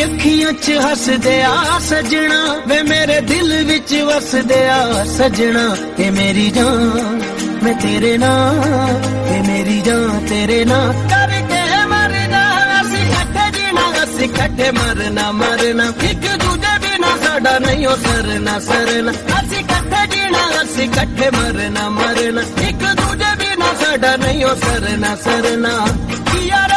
अखियां च हस दिया सजना, वे मेरे दिल विच वस दिया सजना। ये मेरी जान मैं तेरे नाल, ये मेरी जान तेरे नाल करके मरना। असी कट्ठे जीना असी कट्ठे मरना मरना, एक दूजे बिना साडा नहीं हो सरना सरना। असी कट्ठे जीना असी कट्ठे मरना मरना, एक दूजे बिना साडा नहीं हो सरना सरना। यार